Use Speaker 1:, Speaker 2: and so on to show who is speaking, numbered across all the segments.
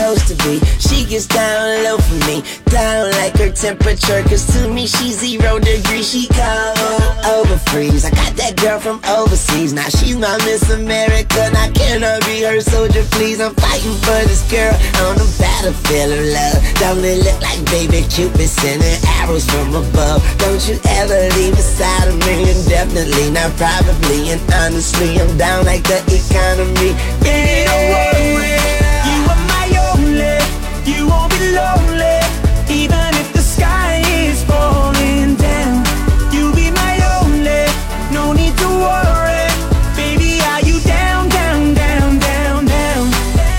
Speaker 1: supposed to be. She gets down low for me, down like her temperature, cause to me she's 0 degrees. She cold over freeze. I got that girl from overseas, now she's my Miss America. Now can I be her soldier, please? I'm fighting for this girl on the battlefield of love. Don't it look like baby Cupid sending arrows from above? Don't you ever leave beside of me, indefinitely, not probably. And honestly, I'm down like the economy. Yeah, don't worry, you are my only. You won't be lonely, even if the sky is falling down. You'll be my only, no need to worry. Baby, are you down, down, down, down, down?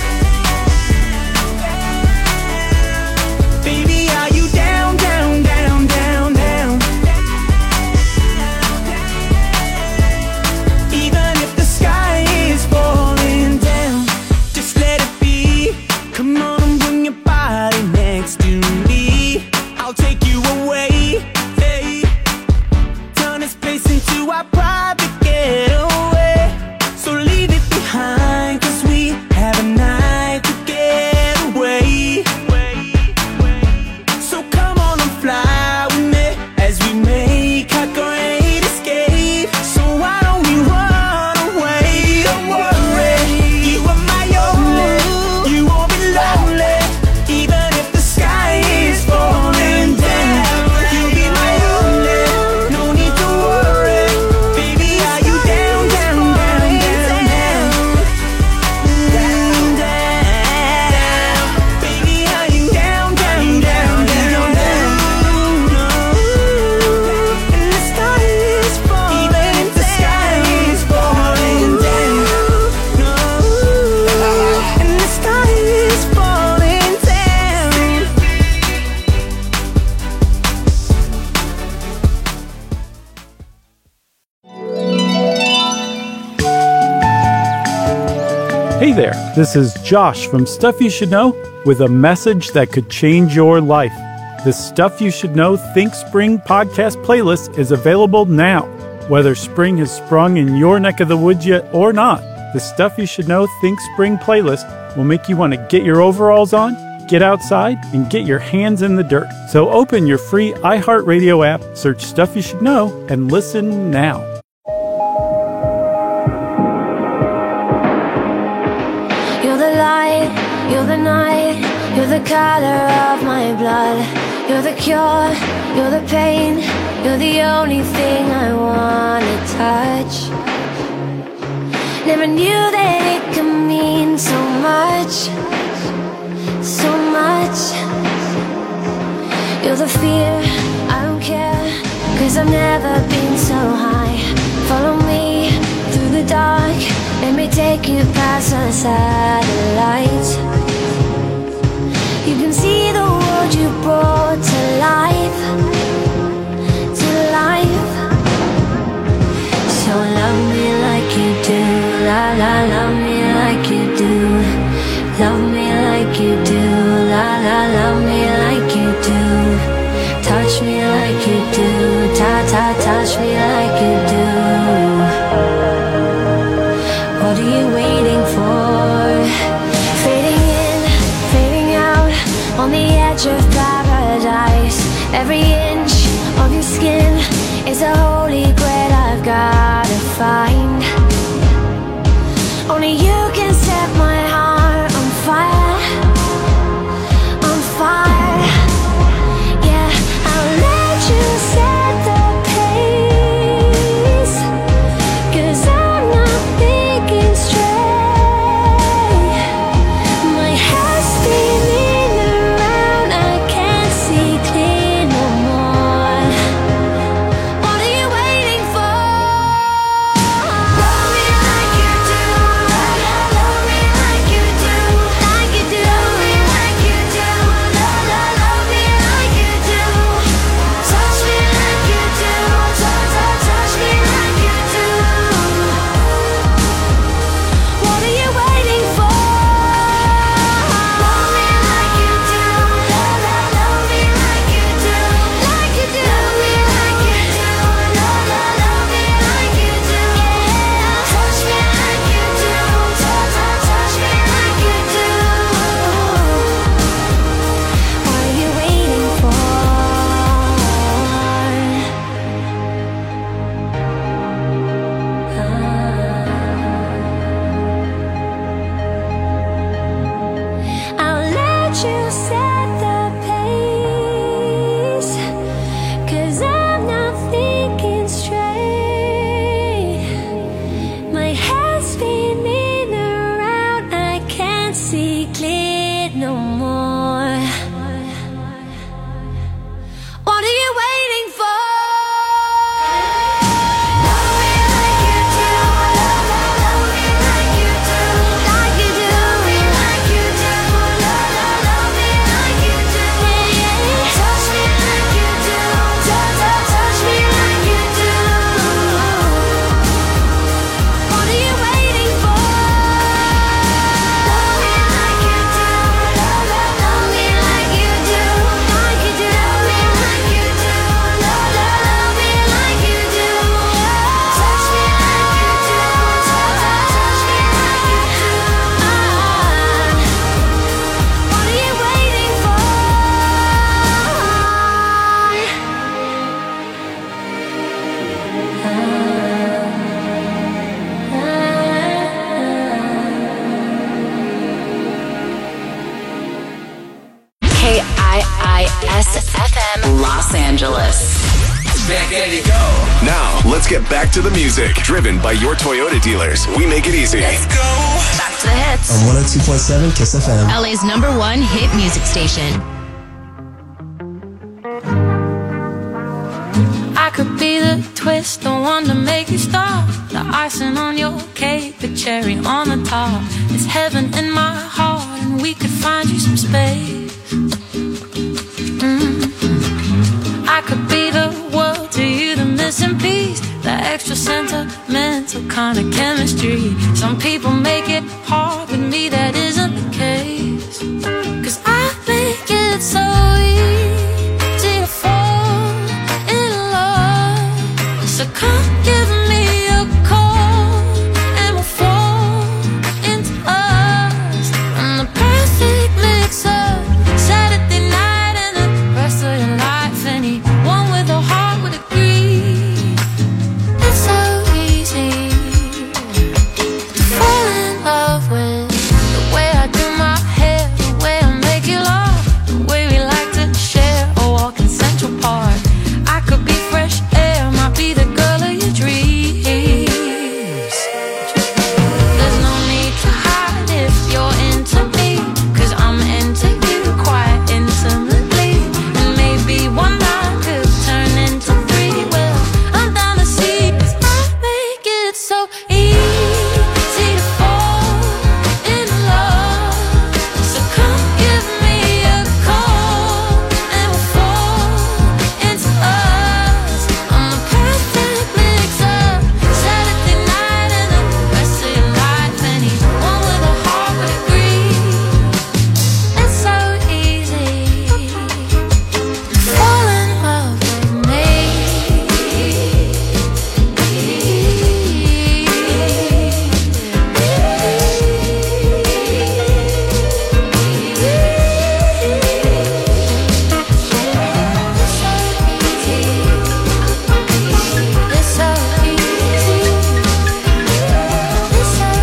Speaker 1: Baby, are you down, down, down, down, down? Even if the sky is falling down, just let it be. Come on and bring your body next to me. I'll take you away, hey. Turn this place into our private getaway. So leave it behind, cause we have a night to get away. So come on and fly with me as we make our great escape. So why don't we run away? Don't worry, you are my only. You won't be lonely, even if the sky is falling down. You'll be my only, no need to worry. Baby, are you down, down, down, down, down? Down, down. Baby, are you down, down, down, down, down? And the sky is falling, even if the sky is falling down. And the sky is falling down.
Speaker 2: Hey there, this is Josh from Stuff You Should Know with a message that could change your life. The Stuff You Should Know Think Spring podcast playlist is available now. Whether spring has sprung in your neck of the woods yet or not, the Stuff You Should Know Think Spring playlist will make you want to get your overalls on, get outside, and get your hands in the dirt. So open your free iHeartRadio app, search Stuff You Should Know, and listen now.
Speaker 3: You're the light, you're the night, you're the color of my blood. You're the cure, you're the pain, you're the only thing I wanna touch. Never knew that it could mean so much, so much. You're the fear, I don't care, cause I've never been so high. Follow me through the dark, let me take you past the satellites. You can see the world you brought to life, to life. So love me like you do, la la, love me like you do. Love me like you do, la la, love me like you do. Touch me like you do, ta ta, touch me like you do. What are you waiting for? Fading in, fading out, on the edge of paradise. Every inch of your skin is a holy grail I've gotta find. Only you can set my heart on fire, on fire. Yeah, I'll let you set the pace, cause I'm not thinking straight. My head's spinning around, I can't see clear no more. What are you waiting for? Love me like you do, la la,
Speaker 4: Los Angeles.
Speaker 5: Back at it go.
Speaker 6: Now, let's get back to the music. Driven by your Toyota dealers. We make it easy.
Speaker 5: Let's go.
Speaker 4: Back to the hits.
Speaker 7: On 102.7 Kiss FM.
Speaker 4: LA's #1 hit music station.
Speaker 8: I could be the twist, the one to make you stop. The icing on your cake, the cherry on the top. It's heaven in my heart, and we could find you some space. I could be the world to you, the missing piece, the extra sentimental kind of chemistry. Some people make it hard, with me that isn't the case. 'Cause I make it so easy to fall in love. So come give me a call, and we'll fall into us. I'm the perfect mix up, Saturday night and the rest of your life. Anyone with a heart would agree. It's so easy to fall in love with the way I do my hair, the way I make you laugh, the way we like to share a walk in Central Park. I could be fresh air, might be the girl of your dreams. There's no need to hide if you're into me, 'cause I'm into you quite intimately. And maybe one night could turn into three. Well, I'm down to see, 'cause I make it so easy to fall in love. So come give me a call, and we'll fall into us. I'm the perfect mix up, Saturday night and the rest of your life. Anyone with a heart would agree. It's so easy to fall in love with me. It's so easy. It's so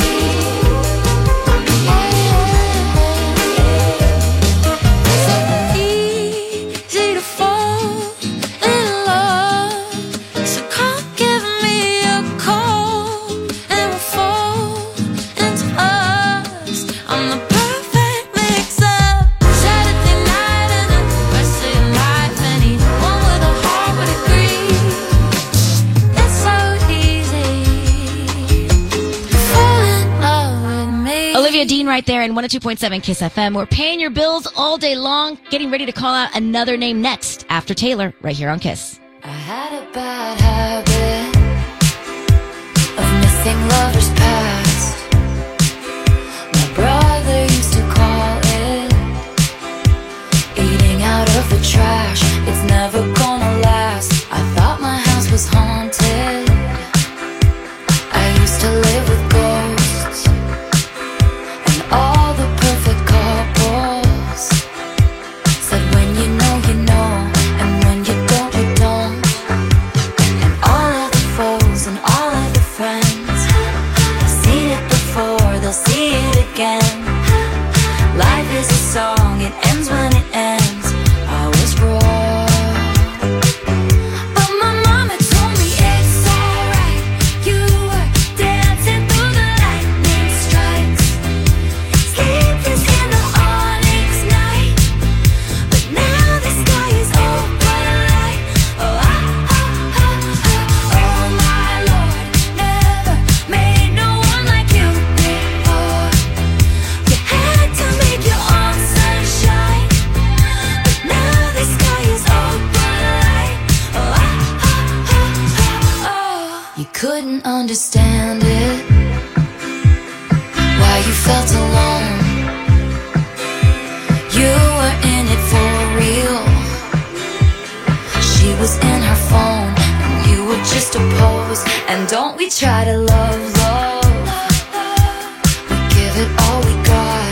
Speaker 8: easy to fall in love. So come give me a call, and we'll fall into us. I'm the perfect mix up, Saturday night and the rest of your life. Anyone with a heart would agree. It's so easy to fall in love with me.
Speaker 4: Olivia Dean right there in 102.7 Kiss FM. We're paying your bills all day long, getting ready to call out another name next after Taylor right here on Kiss.
Speaker 8: I had a bad habit of missing lovers past. My brother used to call it eating out of the trash. It's never gonna last. I thought my house was haunted. I used to live with ghosts and all the perfect couples. Said when you know, and when you don't, you don't. And all of the foes and all of the friends have seen it before, they'll see it again. Life is a song, it ends when it ends. I was wrong, but my mama told me it's alright. You were dancing through the lightning strikes, sleepless in the onyx night. But now the sky is open light. Oh, oh my Lord, never made no one like you before. You had to make your own sunshine, but now the sky is open light. Oh. You couldn't understand it, why you felt alone. You were in it for real. She was in her phone, and you were just a pose. And don't we try to love, we give it all we got.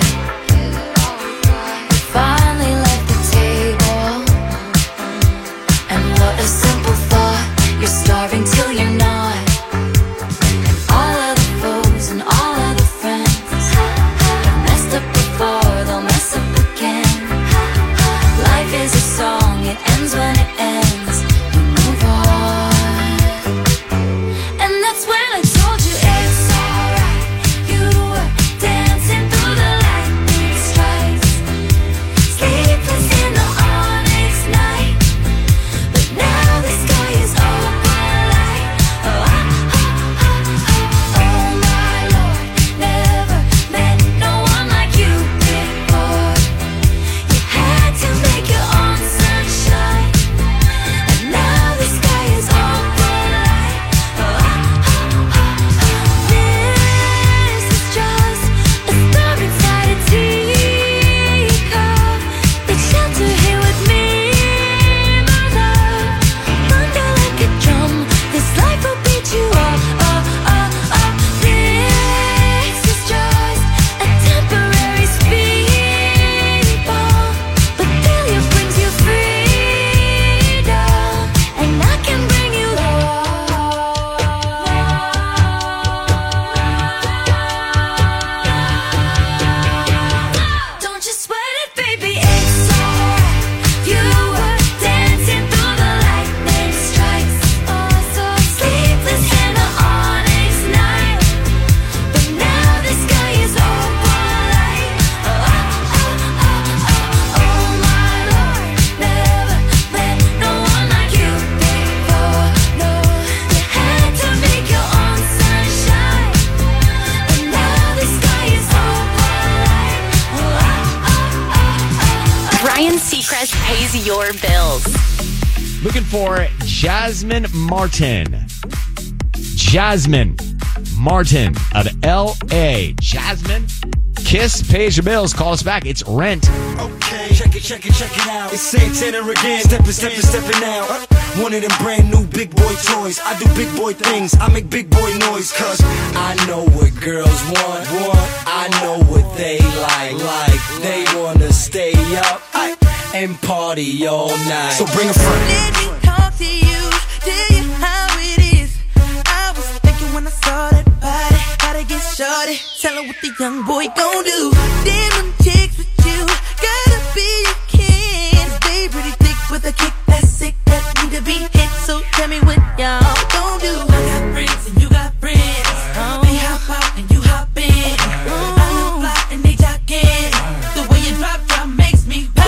Speaker 8: We finally left the table, and what a simple thought. You're starving till you're not. And all of the foes and all of the friends have messed up before, they'll mess up again. Life is a song, it ends when it
Speaker 9: Ryan Seacrest pays your bills.
Speaker 10: Looking for Jasmine Martin. Jasmine Martin of L.A. Jasmine, Kiss pays your bills. Call us back. It's Rent.
Speaker 11: Okay, check it out. It's Santana again. Stepping out. One of them brand new big boy toys. I do big boy things. I make big boy noise. Cause I know what girls want. I know what they like. They wanna stay up and party all night. So bring a friend.
Speaker 12: Let me talk to you, tell you how it is. I was thinking when I saw that body, gotta get shorty. Tell her what the young boy gon' do. Damn them chicks with you, gotta be a king. They pretty thick with a kick that's sick, that need to be hit. So tell me what y'all gon' do. I got friends and you got friends. They hop out and you hop in. I look fly and they jockin'. The way you drop makes me pop.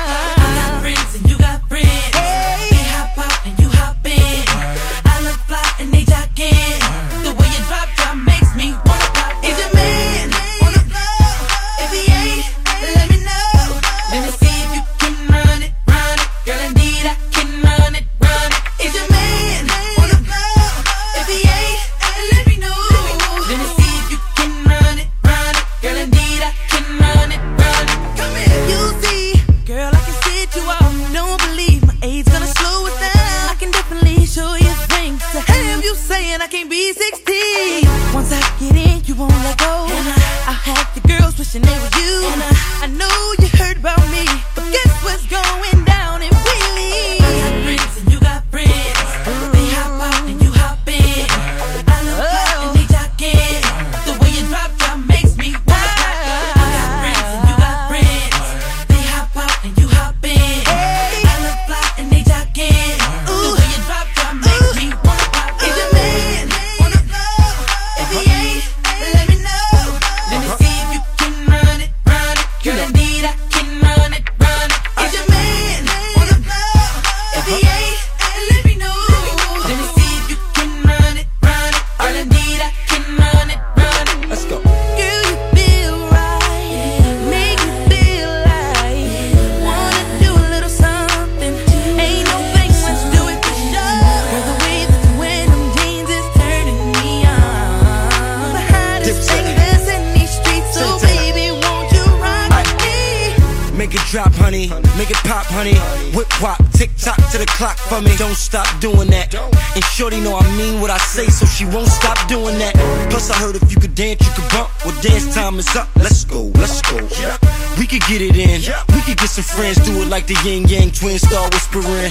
Speaker 12: I got friends and you got friends. They hop out and you hop in. I look fly and they jockin'. The way you drop makes me wanna pop. Is your man on the floor? If he ain't, let me know. Let me see if you can run it. Girl, indeed I can run it. Is your man on the floor? If he ain't, let me know. Let me see if you can run it. Girl, indeed I can run it. Come here. You see, girl, I can sit you off. Don't believe my age gonna slow it down. I can definitely show you things to have you saying I can't be 16. Once I get in, you won't let go. I'll have the girls wishing they were you. I know you heard about me, but guess what's going down in Wheelie? I got friends and you got friends. They hop out and you hop in. I look fly and they jockin'. The way you drop makes me wanna pop. I got friends and you got friends. They hop out and you hop in. I look fly and they jockin'. The way you drop makes me wanna pop. Is your man on the floor? If he ain't, let me know. Let me see if you can run it. Girl, indeed I can run it. Is your man on the floor? If he ain't, let me know. Let me see if you can run it. Girl, indeed I can run it. Let's go. Girl, you feel right, make me feel like wanna do a little something. Ain't no fake, let's do it for sure. Girl, the way that you wear them jeans is turning me on. The hottest thing that's in these streets, so baby, won't you rock me?
Speaker 11: Make it drop, honey. Make it pop, honey. Whip wop, tick tock to the clock for me. Don't stop doing that. And shorty know I mean what I say, so she won't stop doing that. Plus I heard if you could dance, you could bump. Well, dance time is up. Let's go. We could get it in. We could get some friends, do it like the yin yang twins, start whispering.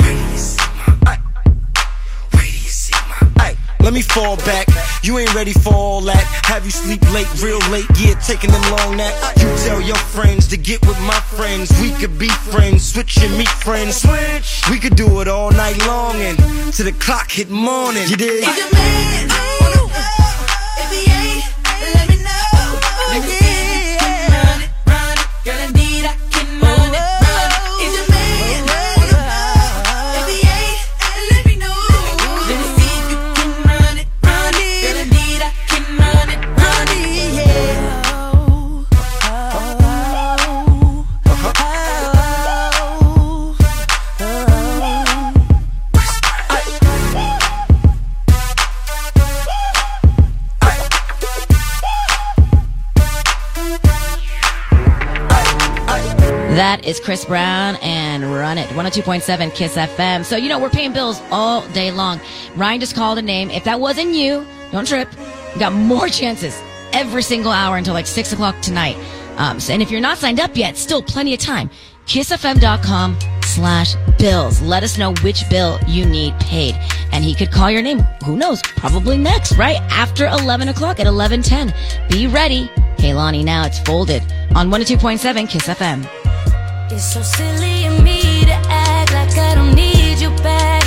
Speaker 11: Let me fall back, you ain't ready for all that. Have you sleep late, real late, yeah, taking them long naps. You tell your friends to get with my friends. We could be friends, switch and meet friends. We could do it all night long and till the clock hit morning. You dig?
Speaker 12: Is your man on the floor? If he ain't, let me know. Let me see if you can run it. Girl, indeed I can run it. Is your man on the floor? If he ain't, let me know. Let me see if you can run it. Girl, indeed I can run it.
Speaker 4: That is Chris Brown and Run It, 102.7 Kiss FM. So, we're paying bills all day long. Ryan just called a name. If that wasn't you, don't trip. You got more chances every single hour until like 6 o'clock tonight. And if you're not signed up yet, still plenty of time. KissFM.com/bills. Let us know which bill you need paid. And he could call your name. Who knows? Probably next, right? After 11 o'clock at 11:10. Be ready. Kaylani, now it's Folded on 102.7 Kiss FM.
Speaker 8: It's so silly of me to act like I don't need you back.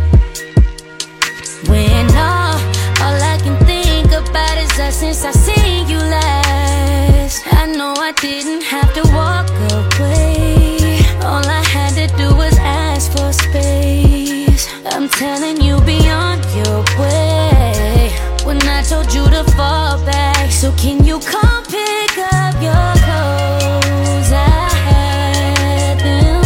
Speaker 8: When all I can think about is us since I seen you last. I know I didn't have to walk away. All I had to do was ask for space. I'm telling you, be on your way. When I told you to fall back, so can you come pick up your clothes? I had them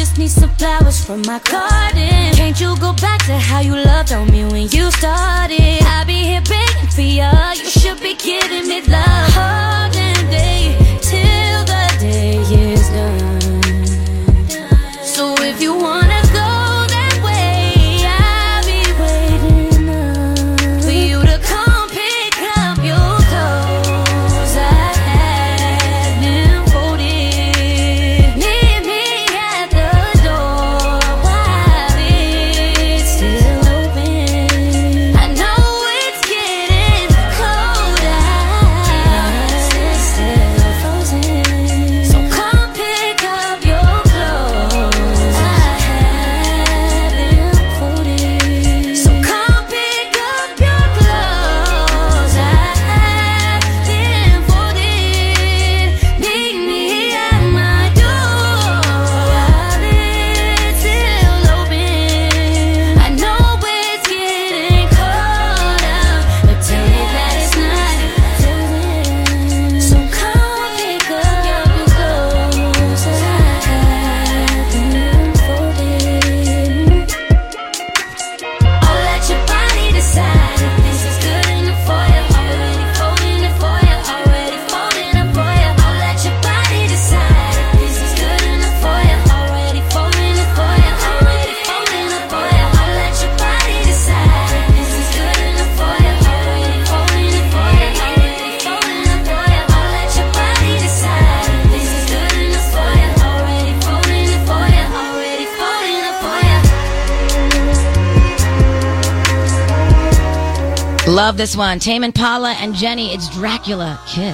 Speaker 3: just need some flowers from my garden. Can't you go back to how you loved on me when you started? I'll be here begging for you. You should be giving me love all day till the day is done. So if you wanna go that way, I'll be waiting up for you to come pick up your clothes. I had them folded. Meet me at the door while it's still open. I know it's getting cold out, it's still frozen. So come pick up your clothes. I had them folded. So come pick up your clothes. I had them folded. Meet me at my door while it's still open. I know it's getting cold out, but tell me that it's not till then. So come pick up your clothes. I had them folded. I'll let your body decide if this is good enough for you. Already folding it for you. Already folding it for you. I'll let your body decide if this is good enough for you. Already folding it for you. Already folding it for you. I'll let your body decide if this is good enough for you. Already folding it for you. Already folding it for you. I'll let your body decide if this is good enough for you. Already folding it for you. Already folding it for you.
Speaker 4: Love this one. Tame Impala and Jenny. It's Dracula. Kiss.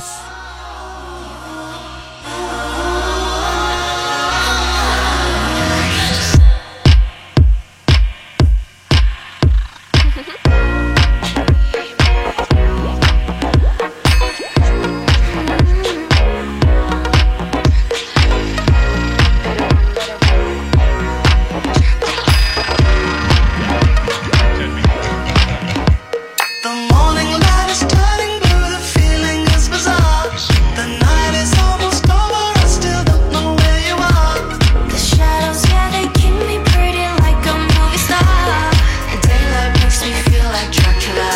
Speaker 12: The morning light is turning blue, the feeling is bizarre. The night is almost over, I still don't know where you are.
Speaker 3: The shadows, yeah, they keep me pretty like a movie star. And daylight makes me feel like Dracula.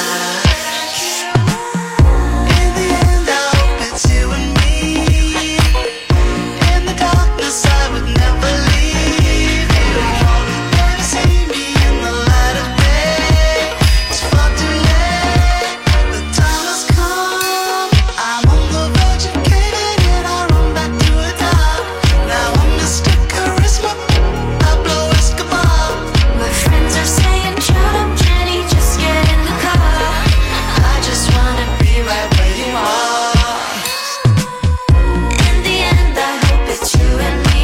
Speaker 12: In the end, I hope it's you and me. In the darkness, I would never leave you. Never see me in the light of day. It's far too late. The time has come. I'm on the verge of caving in. I run back to a top. Now I'm Mr. Charisma. Pablo Escobar.
Speaker 3: My friends are saying, shut up, Jenny, just get in the car.
Speaker 12: I just wanna be right where you are.
Speaker 3: In the end, I hope it's you and me.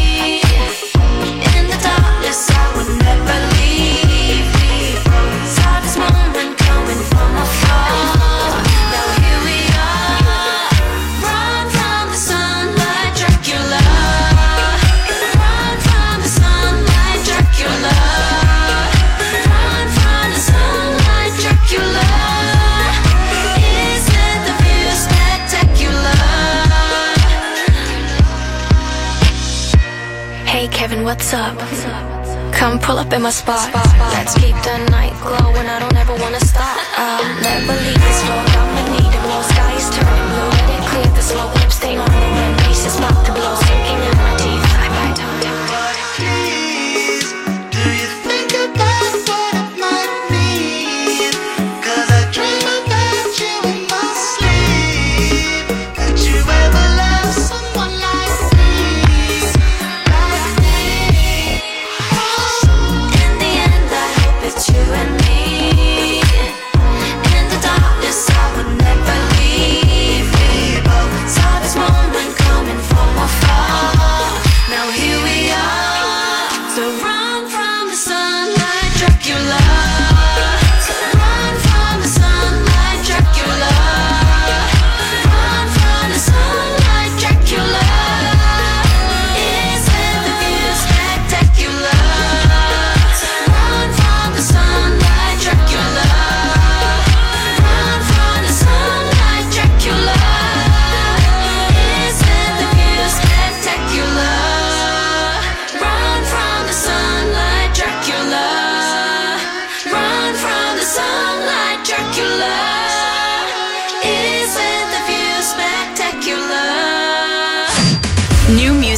Speaker 3: In the darkness, I would never leave. Saw this moment coming from afar. Now here we are. Run from the sunlight, Dracula. Run from the sunlight, Dracula. Run from the sunlight, Dracula. Isn't the view spectacular? Hey Kevin, what's up? Come pull up in my spot. Let's keep the night glowing. I don't ever wanna stop. I'll never leave this floor. I'ma need it more. Sky is turning blue. Let it clear the smoke. Lip stain on the rim. Bass is about to blow. Sinking in my teeth.
Speaker 12: Please, do you think about what it might mean? 'Cause I dream about you in my sleep. Could you ever love someone like me? Like me?
Speaker 3: In the end, I hope it's you and me. In the darkness, I would never leave. We both saw this moment coming from afar.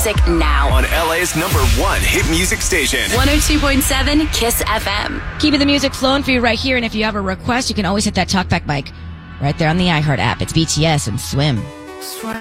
Speaker 9: music now.
Speaker 6: On LA's #1 hit music station.
Speaker 9: 102.7 Kiss FM.
Speaker 4: Keeping the music flowing for you right here. And if you have a request, you can always hit that talkback mic right there on the iHeart app. It's BTS and Swim.
Speaker 12: Swim,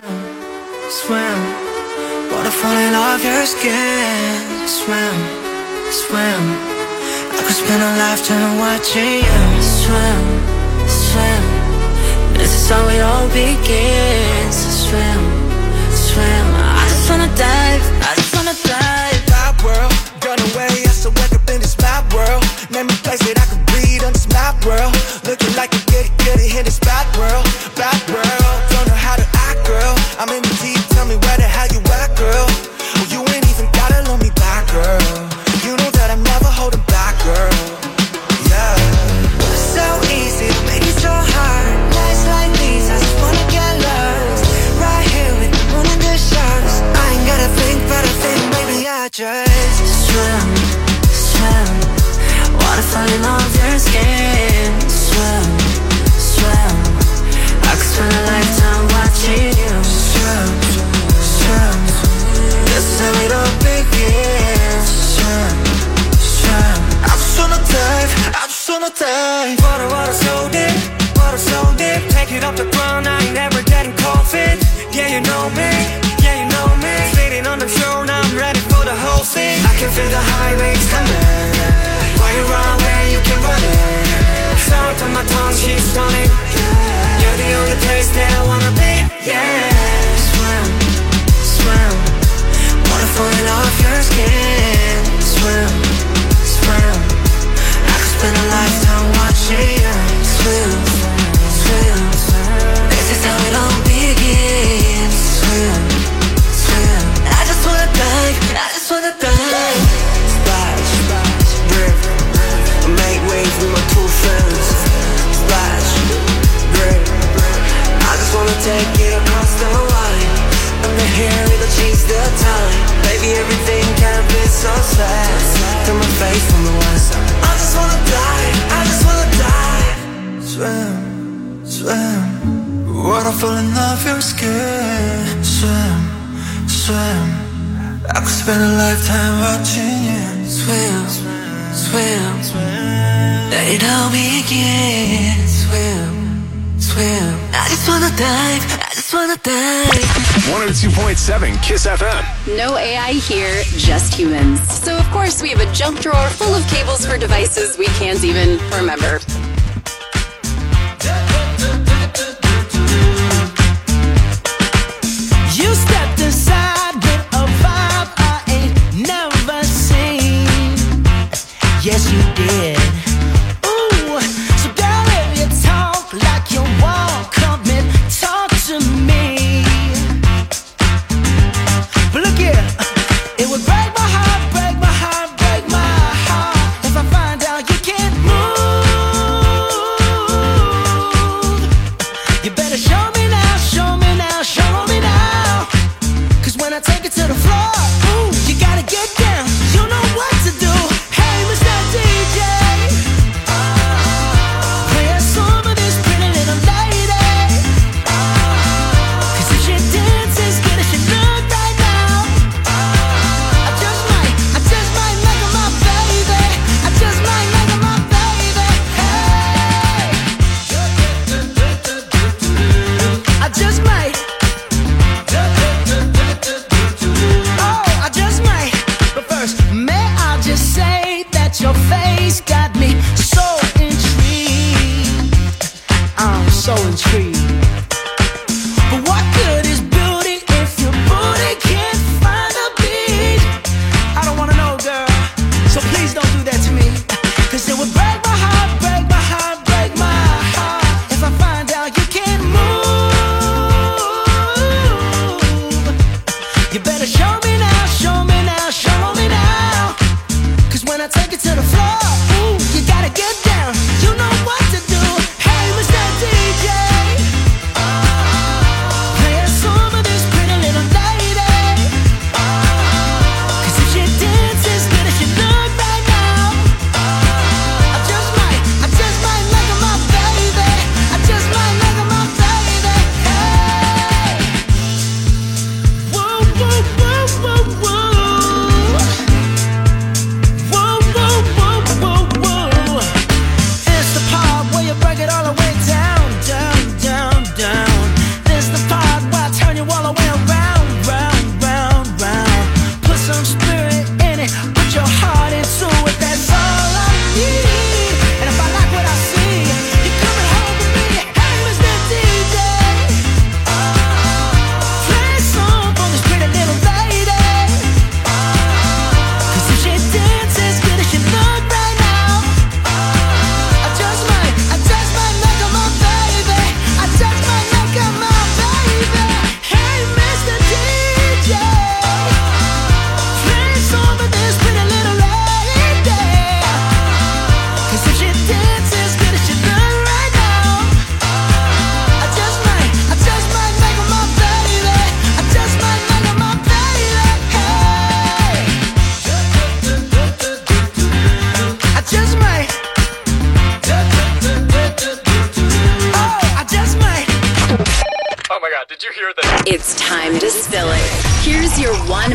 Speaker 12: swim. Wanna fall in love your skin. Swim, swim. I could spend a lifetime watching you. Swim, swim. This is how it all begins. Swim, swim. I just wanna dive. I just wanna dive.
Speaker 11: Mad world, run away. I still wake up in this mad world. Name me place that I could breathe on this mad world. Looking like a get it in this bad world. Bad world, don't know how to act, girl. I'm in the deep, tell me where the hell you at, girl. Well, you ain't even gotta love me back, girl. You know that I'm never holding back, girl. Yeah.
Speaker 12: So easy to make it so hard. Nights like these, I just wanna get lost. Right here with the moon and the stars. I ain't gotta think, but I think maybe I just swim, swim. Wanna fall in love your skin. Swim, swim. I could spend a lifetime watching you. Swim, swim. This is how it all begins. Swim, swim. I just wanna dive, I just wanna dive.
Speaker 11: Water so deep, water so deep. Take it off the ground, I ain't never getting cold feet. Yeah, you know me, yeah, you know me. Sitting on the shore, now I'm ready for the whole scene. I can feel the high waves coming. Why you run away, you can run it. Sound on my tongue, she's running. You're the only place that I wanna be, yeah.
Speaker 12: Swim, swim. Wanna fall in love your skin. Swim, swim. I could spend a lifetime watching you. Swim, swim. This is how it all begins. Swim, swim. I just wanna dive, I just wanna dive.
Speaker 11: Splash, rip. Make waves with my two friends. Splash, rip. I just wanna take it across the line. Under here, it'll change the time. Baby, everything can be so sad. Turn my face from the west. I just wanna die, I just wanna die.
Speaker 12: Swim, swim. Wanna fall in love your skin. Swim, swim. I could spend a lifetime watching you. Swim, swim, swim. Let it all begin. Swim, swim. I just wanna dive, I just wanna dive.
Speaker 6: 102.7 Kiss FM.
Speaker 9: No AI here, just humans. So of course we have a junk drawer full of cables for devices we can't even remember.
Speaker 12: You stepped inside with a vibe I ain't never seen. Yes, you did. Ooh, so girl, if you talk like you walk, come and talk to me. But look here, it would break my heart, break my heart, break my heart if I find out you can't move. You better show me now, show me now, show me now. 'Cause when I take it to the floor, ooh, you gotta get down. You know what to do. Hey, Mr. DJ, play a song of this pretty little lady. 'Cause if she dances good as she look right now, I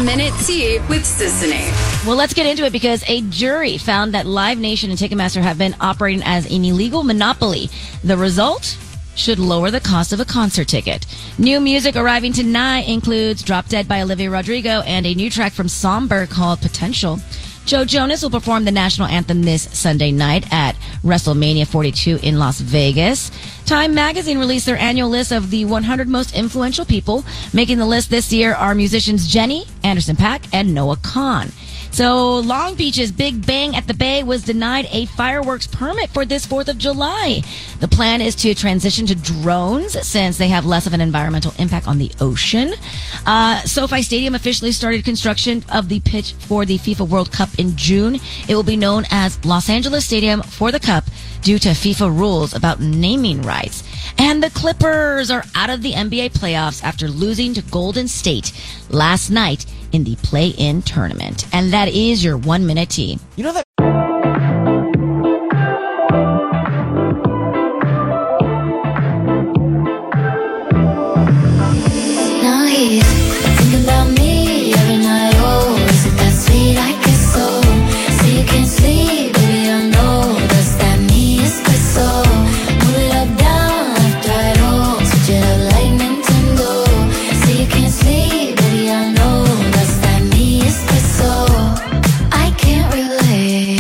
Speaker 9: 1-Minute Tea with Sisanie.
Speaker 4: Well, let's get into it because a jury found that Live Nation and Ticketmaster have been operating as an illegal monopoly. The result should lower the cost of a concert ticket. New music arriving tonight includes Drop Dead by Olivia Rodrigo and a new track from Somber called Potential. Joe Jonas will perform the national anthem this Sunday night at WrestleMania 42 in Las Vegas. Time magazine released their annual list of the 100 most influential people. Making the list this year are musicians Jenny, Anderson .Paak, and Noah Kahan. So Long Beach's Big Bang at the Bay was denied a fireworks permit for this 4th of July. The plan is to transition to drones since they have less of an environmental impact on the ocean. SoFi Stadium officially started construction of the pitch for the FIFA World Cup in June. It will be known as Los Angeles Stadium for the Cup due to FIFA rules about naming rights. And the Clippers are out of the NBA playoffs after losing to Golden State last night in the play-in tournament. And that is your 1-Minute Tea.
Speaker 10: You know that
Speaker 3: Now he's thinking about me every night. Oh, is it that sweet? I guess so. Say you can't sleep, baby, I know. Does that mean espresso? Move it up, down, left, right, oh. Switch it up like Nintendo. Say you can't sleep, baby, I know. Does that mean espresso? I can't relate.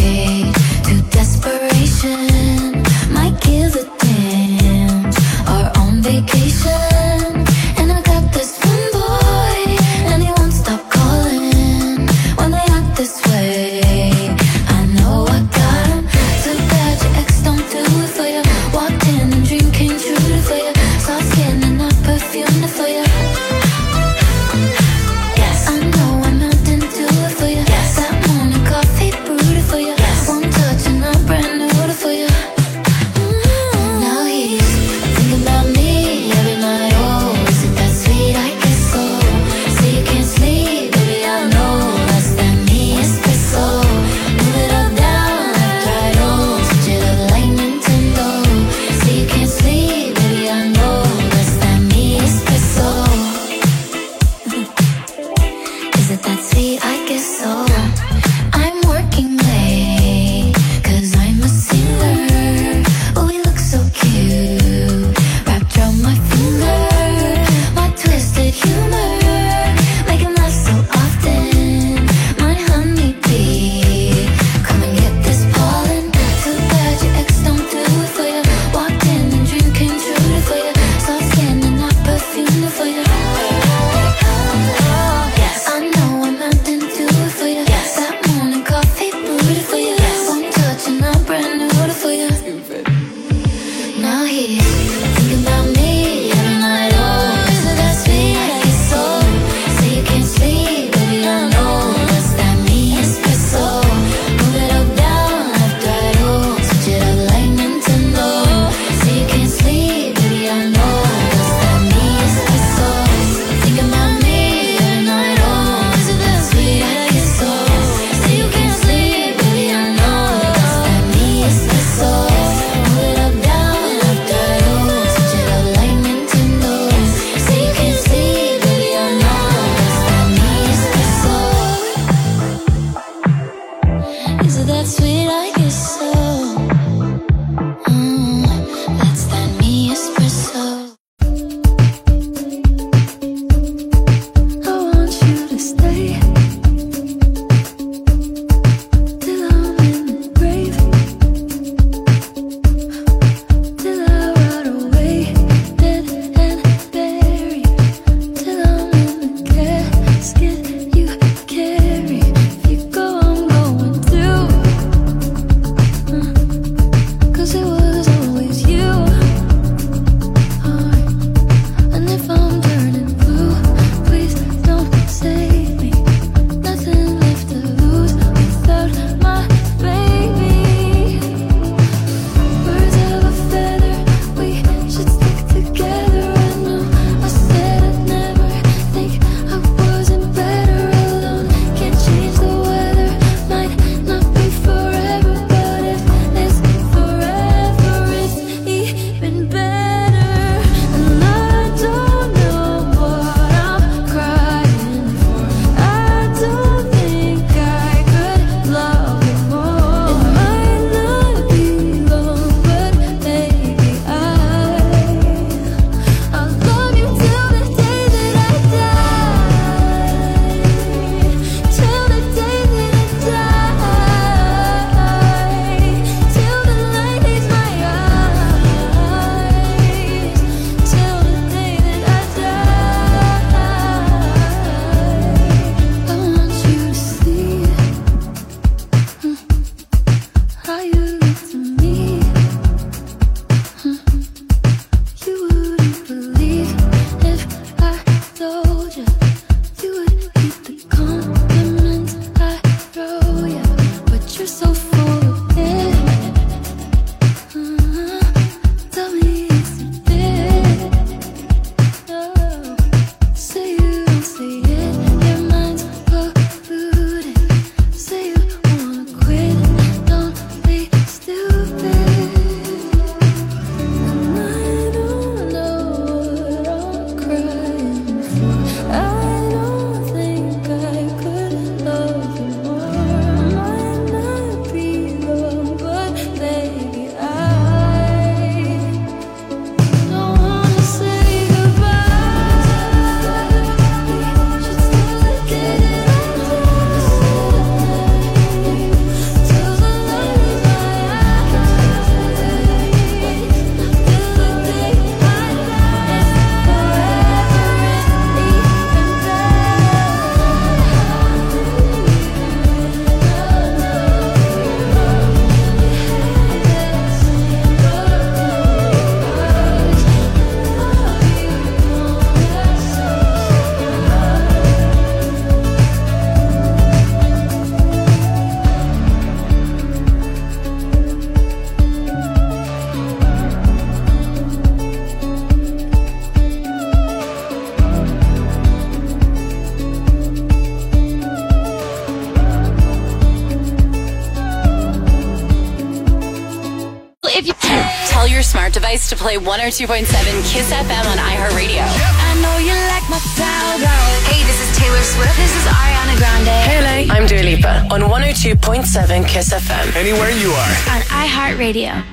Speaker 9: Tell your smart device to play 102.7 Kiss FM on iHeartRadio.
Speaker 3: I know you like my style, girl. Hey, this is Taylor Swift. This is Ariana Grande.
Speaker 13: Hey, I'm Dua Lipa on 102.7 Kiss FM.
Speaker 6: Anywhere you are.
Speaker 3: On iHeartRadio.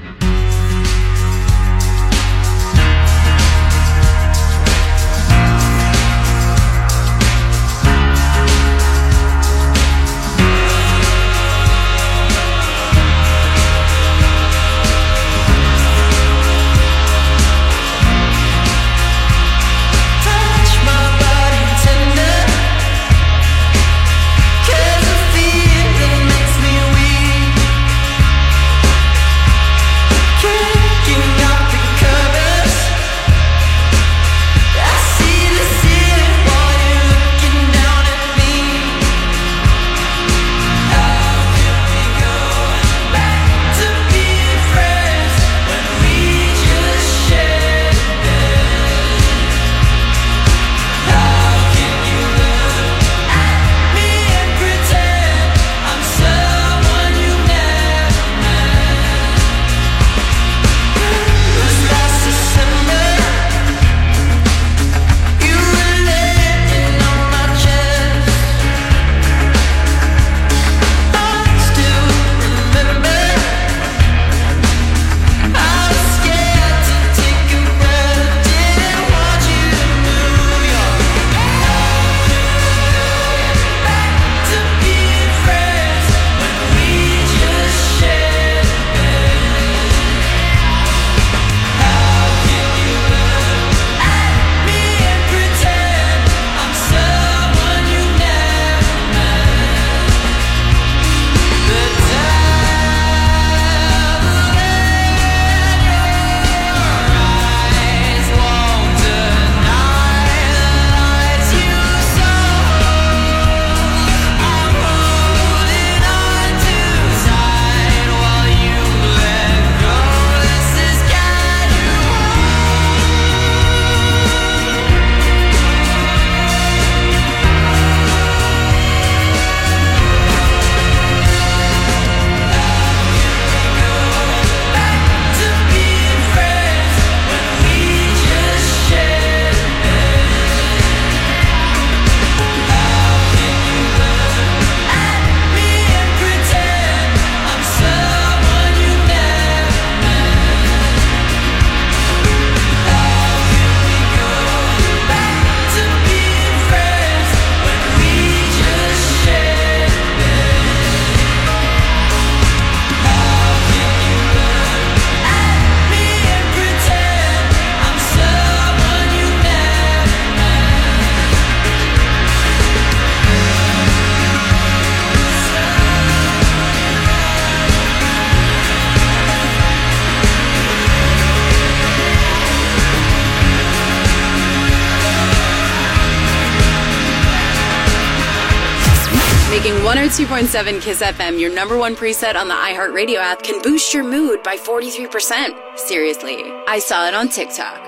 Speaker 9: Making 102.7 Kiss FM your number one preset on the iHeartRadio app can boost your mood by 43%. Seriously, I saw it on TikTok.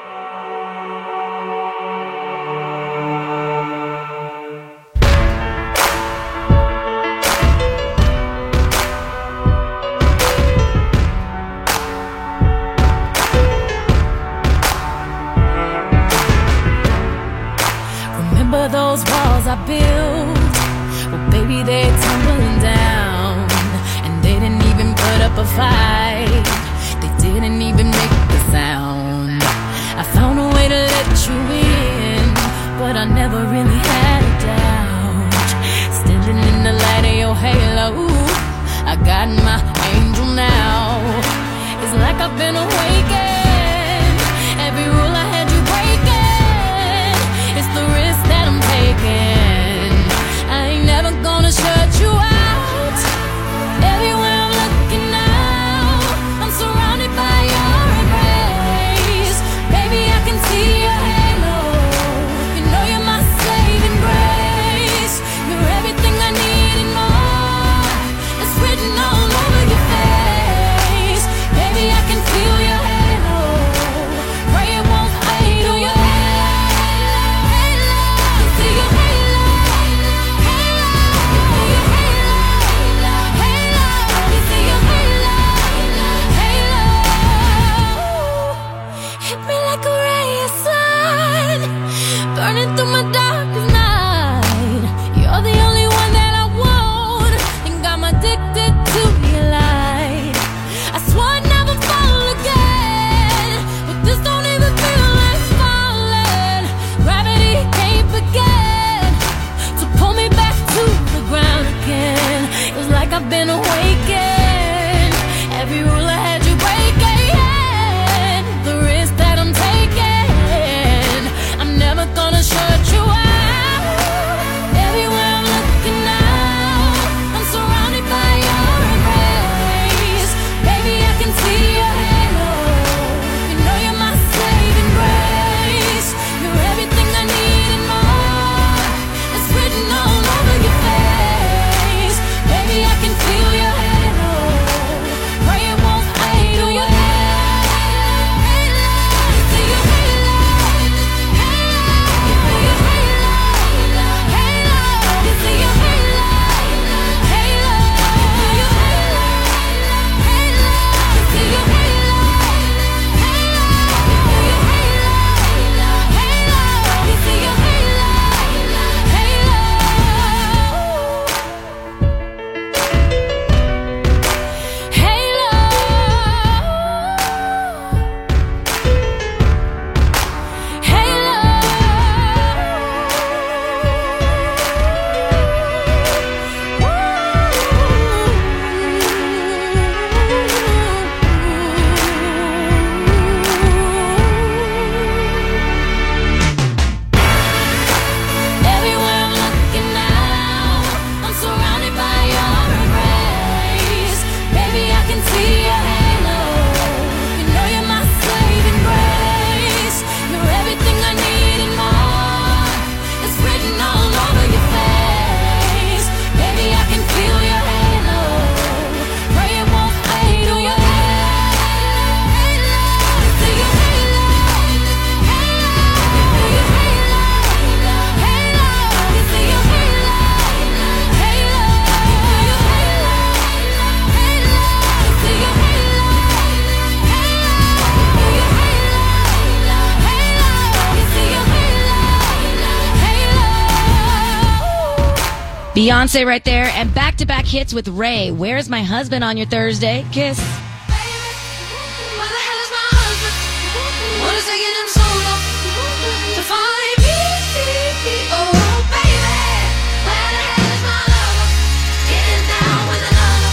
Speaker 8: Remember those walls I built? Well, baby, they're tumbling down. And they didn't even put up a fight. They didn't even make the sound. I found a way to let you in, but I never really had a doubt. Standing in the light of your halo, I got my angel now. It's like I've been awakened. Every rule I had you breaking. It's the risk that I'm taking. I ain't never gonna shut you out. Everywhere I'm looking now, I'm surrounded by your embrace. Baby, I can see your halo. You know you're my saving grace. You're everything I need and more. It's written all over your face. Baby, I can feel your halo. I've been awakened. Every rule I had you breaking. The risk that I'm taking, I'm never gonna shut you out. Everywhere I'm looking now, I'm surrounded by your embrace. Baby, I can see your halo. You know you're my saving grace. You're everything I need and more. It's written all over your face. Baby, I can feel your halo. Pray it won't fade on your halo. See your halo. Halo. You see your halo. Halo. You see your halo. Halo. You see your halo. Everywhere I'm looking now, I'm surrounded by your embrace. Baby, I can see your halo. You know you're my saving grace. You're everything I need and more. It's written all over your face. Baby, I can feel your halo. Pray it won't fade on your halo. See your halo.
Speaker 4: Beyonce right there, and back-to-back hits with Ray. Where's My Husband on your Thursday? Kiss.
Speaker 8: Where the hell is my husband? What is taking him so long to find me? Oh, baby, where the hell is my lover? Getting down with another.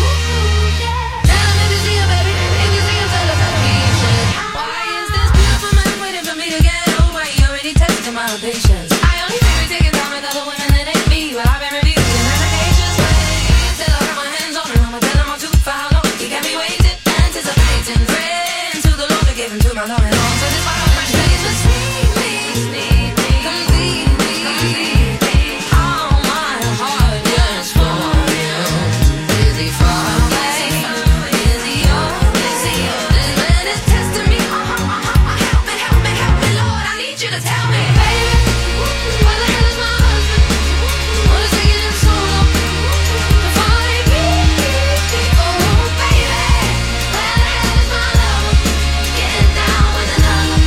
Speaker 8: Tell him if you see him, baby. If you see him, tell us how he should. Why is this beautiful man waiting for me to get over? He already tested my patience. I only think we take it down with other women that ain't me. Well, I've been reviewing medications. Till I got my hands on him, I'ma tell him I'm too far long. He got me waiting, anticipating, praying to the Lord to give him to my Lord and all. So this why I'm fresh face, but sneak me, come see me. All my heart yearns for you. Is he far away? Is he yours? This man is testing me. Help me, help me, help me, Lord. I need you to tell me, baby, where the hell is my husband? What is taking him so long to find me? Oh, baby, where the hell is my lover? Getting down with another.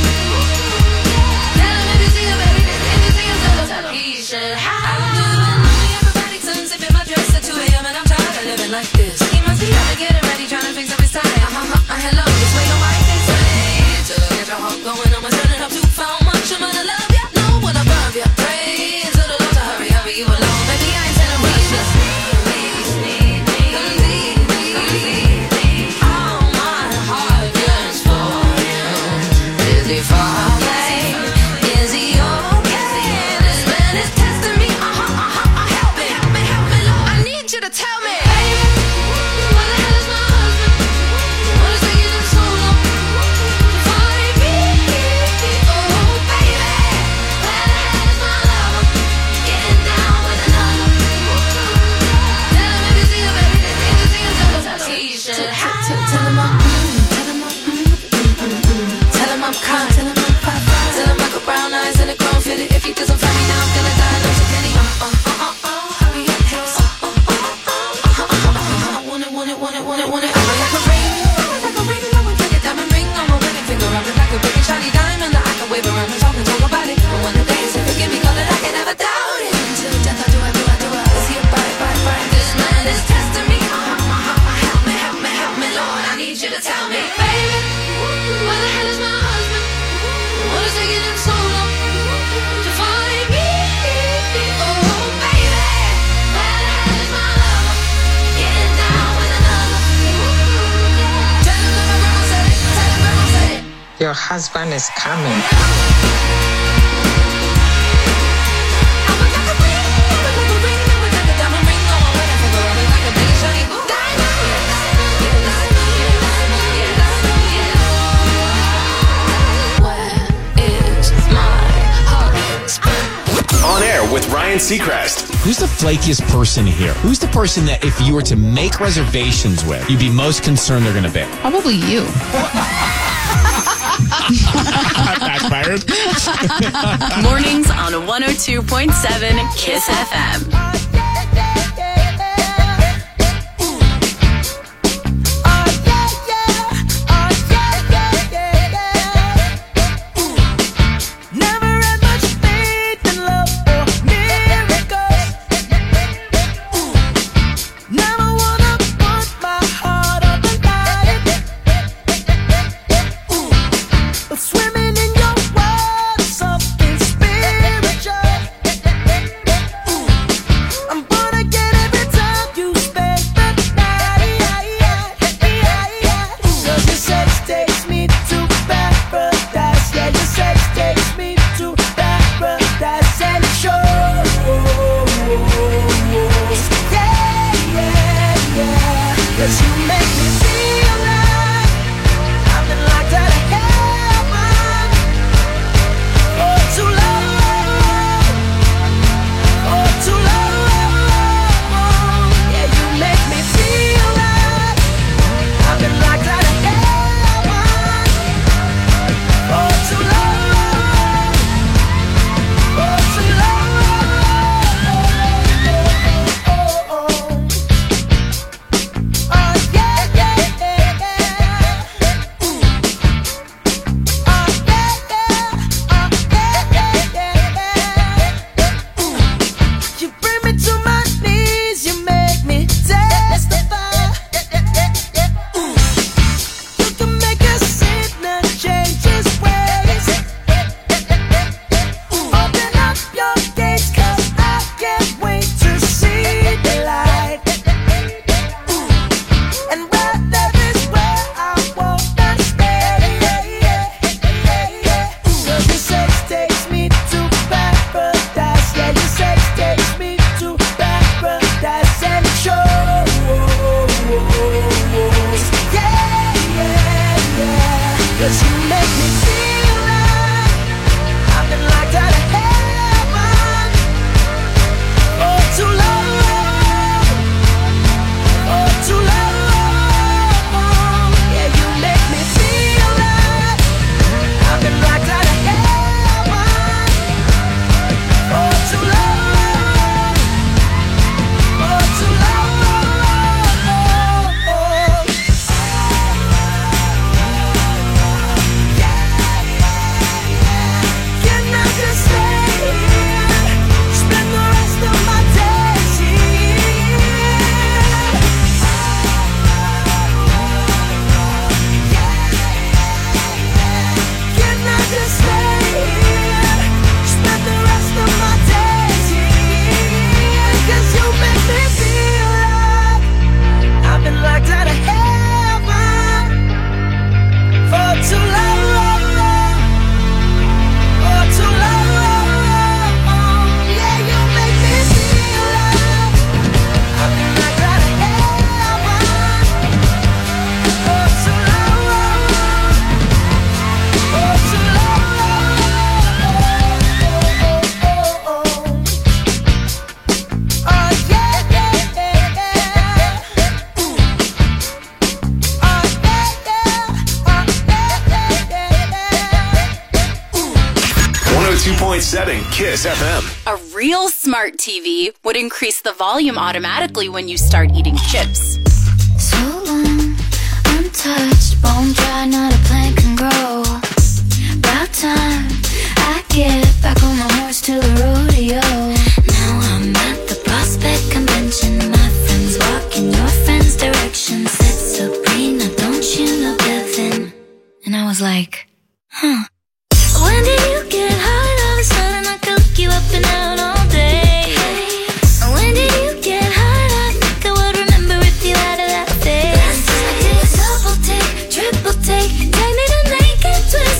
Speaker 8: Tell him if you see him, baby. If you see him, tell him he should have. I'm doing me acrobatics and zipping my dress at 2 a.m. and I'm tired of living like this. He must be out to get it ready, trying to fix up his tie. Hello, this way your wife is saying. Till I get your heart going, I'ma turn it up too far much. I'm gonna love ya, know when I love ya. Pray to the Lord to hurry you along. Baby, I ain't telling me just need me. Come need me. All my heart yearns for you. Is he far away? Is he okay? This man is testing me. Help me, help me, help me, Lord. I need you to tell me, baby, where the hell is my husband? What is taking him so long to find me? Oh, baby, where the hell is my lover? Getting down with another. Tell him if you see him, baby. If you see him, tell him he should have. Tell him I'm tell him I'm kind. Tell him I'm pop. Tell him I got brown eyes and a grown fitted. If he doesn't find me now, I'm gonna die. No, so can he? Hurry up,
Speaker 14: Your husband is coming.
Speaker 6: On air with Ryan Seacrest.
Speaker 10: Who's the flakiest person here? Who's the person that if you were to make reservations with, you'd be most concerned they're going to bail?
Speaker 15: Probably you.
Speaker 10: Backfired.
Speaker 9: Mornings on 102.7 Kiss FM.
Speaker 6: Kiss FM.
Speaker 9: A real smart TV would increase the volume automatically when you start eating chips.
Speaker 3: So long, untouched, bone dry, not a plant can grow. About time I get back on my horse to the rodeo. Now I'm at the Prospect Convention. My friends walk in your friend's direction. Said Sabrina, don't you know Devin? And I was like, huh. When did you get high all of a sudden? I could look you up and down all day. When did you get high? I think I would remember if you had that face. I did a double take, triple take, take me to naked twist.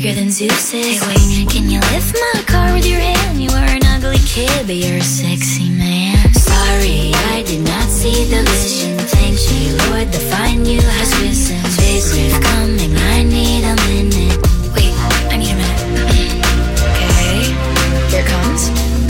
Speaker 3: bigger than Zeus is. Hey, wait, can you lift my car with your hand? You were an ugly kid, but you're a sexy man. Sorry, I did not see the vision. Thank you, Lord, the find you has risen. Space wave coming, I need a minute. Wait, I need a minute. Okay, here it comes.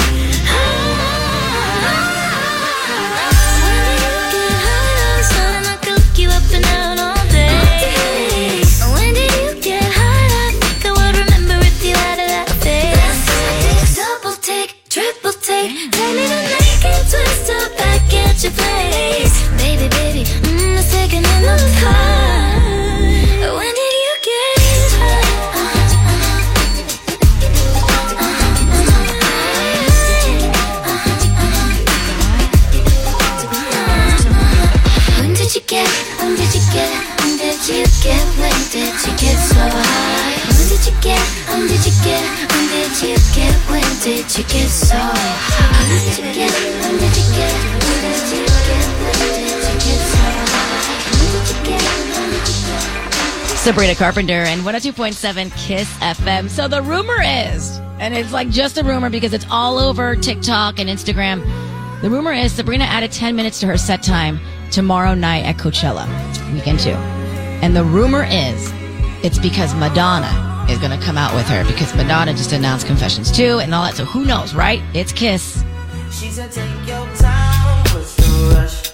Speaker 3: Did you get so high? When did you get, when did you get, when did you get, when did you get so high? When did you get, when did you get?
Speaker 4: Sabrina Carpenter and 102.7 Kiss FM. So the rumor is, and it's like just a rumor because it's all over TikTok and Instagram. The rumor is Sabrina added 10 minutes to her set time tomorrow night at Coachella, weekend 2. And the rumor is it's because Madonna is going to come out with her because Madonna just announced Confessions 2 and all that. So who knows, right? It's Kiss.
Speaker 12: She said, take your time, what's the rush?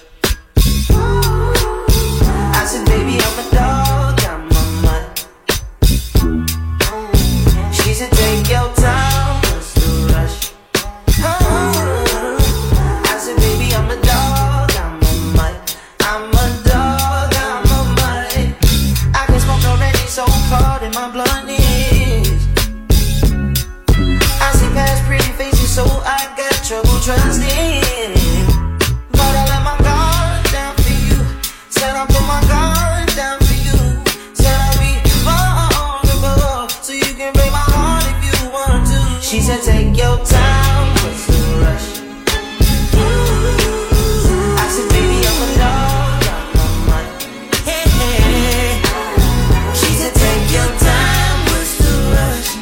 Speaker 12: I said, baby, I'm a dog, I'm a mutt. She said, take your time, what's the rush? I said, baby, I'm a dog, I'm a mutt. I'm a dog, I'm a mutt. I can smoke already, so hard in my blood. So I got trouble trusting, but I let my guard down for you. Said I put my guard down for you. Said I'll be vulnerable, so you can break my heart if you want to. She said take your time, what's the rush? I said baby I'm a dog, I'm a mutt. Hey, hey. She said take your time, what's the rush?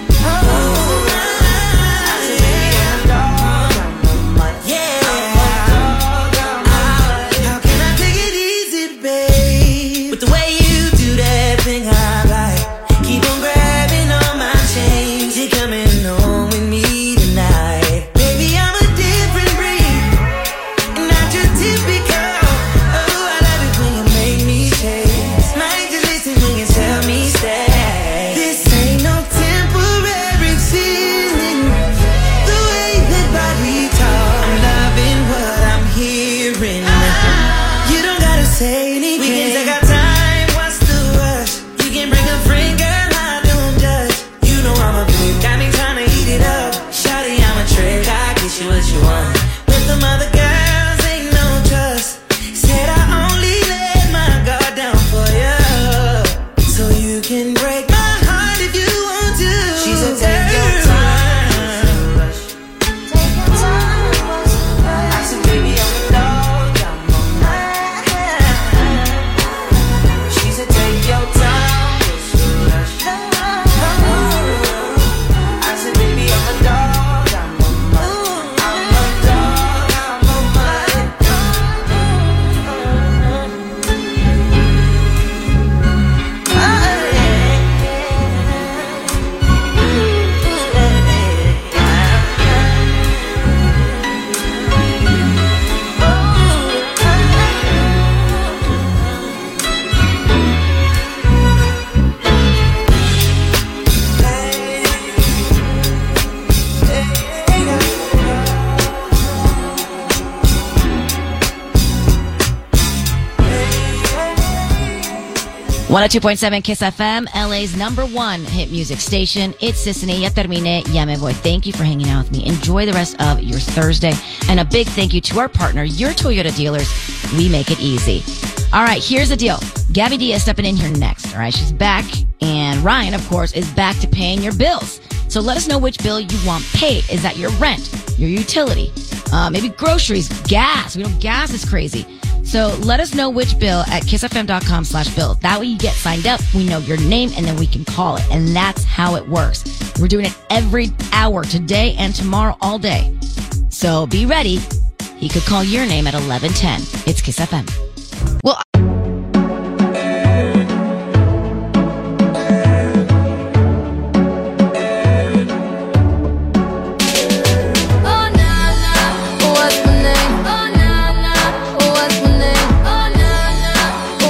Speaker 4: .7 Kiss FM, LA's #1 hit music station. It's Sisanie. Ya terminé, ya me voy. Thank you for hanging out with me. Enjoy the rest of your Thursday. And a big thank you to our partner, your Toyota dealers. We make it easy. All right, here's the deal. Gabby D is stepping in here next. All right, she's back. And Ryan, of course, is back to paying your bills. So let us know which bill you want paid. Is that your rent, your utility, maybe groceries, gas? We know gas is crazy. So let us know which bill at kissfm.com/bill. That way you get signed up, we know your name, and then we can call it. And that's how it works. We're doing it every hour, today and tomorrow, all day. So be ready. He could call your name at 11:10. It's Kiss FM. Well,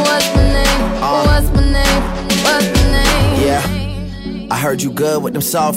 Speaker 1: I heard you good with them soft